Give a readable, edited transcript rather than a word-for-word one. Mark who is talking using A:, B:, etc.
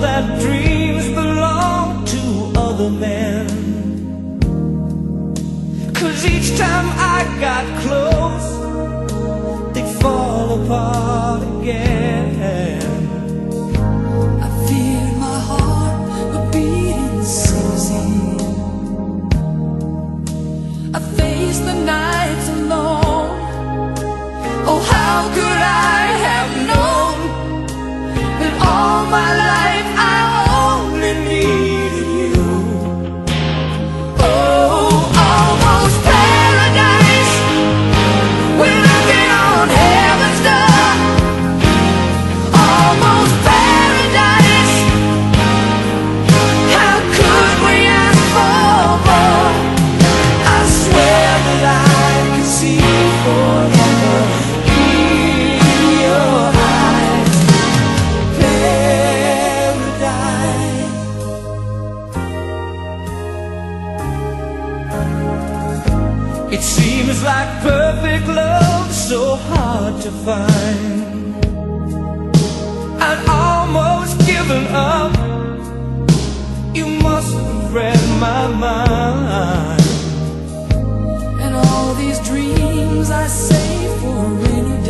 A: that dreams belong to other men. 'Cause each time I got close, they'd fall apart again.
B: I feared my heart would beat in season. I faced the nights alone. Oh, how could I have known that all my life I only needed you? Oh, almost paradise, we're looking on heaven's door. Almost paradise, how could we ask for more? I swear that I could see forever in your eyes. Paradise.
A: It seems like perfect love's so hard to find. I'd almost given up. You must have read my mind.
B: And all these dreams I saved for a rainy